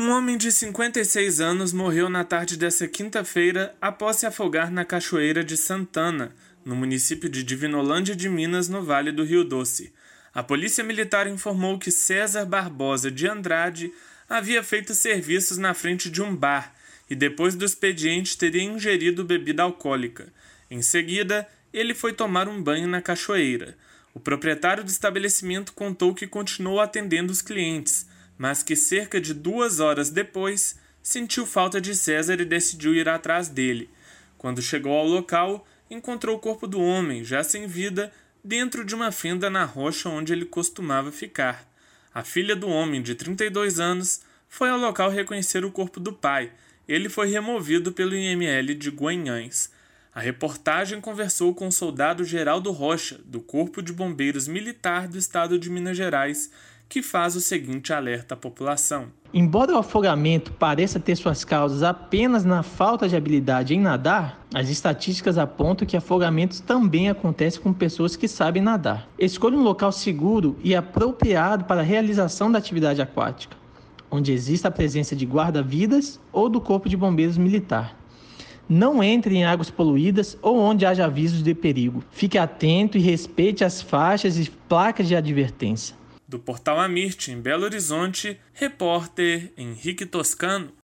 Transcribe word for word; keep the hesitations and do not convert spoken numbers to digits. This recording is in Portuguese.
Um homem de cinquenta e seis anos morreu na tarde desta quinta-feira após se afogar na Cachoeira de Santana, no município de Divinolândia de Minas, no Vale do Rio Doce. A Polícia Militar informou que César Barbosa de Andrade havia feito serviços na frente de um bar e depois do expediente teria ingerido bebida alcoólica. Em seguida, ele foi tomar um banho na cachoeira. O proprietário do estabelecimento contou que continuou atendendo os clientes, mas que cerca de duas horas depois sentiu falta de César e decidiu ir atrás dele. Quando chegou ao local, encontrou o corpo do homem, já sem vida, dentro de uma fenda na rocha onde ele costumava ficar. A filha do homem, de trinta e dois anos, foi ao local reconhecer o corpo do pai. Ele foi removido pelo I M L de Guanhães. A reportagem conversou com o soldado Geraldo Rocha, do Corpo de Bombeiros Militar do Estado de Minas Gerais, que faz o seguinte alerta à população. Embora o afogamento pareça ter suas causas apenas na falta de habilidade em nadar, as estatísticas apontam que afogamentos também acontecem com pessoas que sabem nadar. Escolha um local seguro e apropriado para a realização da atividade aquática, onde exista a presença de guarda-vidas ou do Corpo de Bombeiros Militar. Não entre em águas poluídas ou onde haja avisos de perigo. Fique atento e respeite as faixas e placas de advertência. Do Portal Amirte, em Belo Horizonte, repórter Henrique Toscano.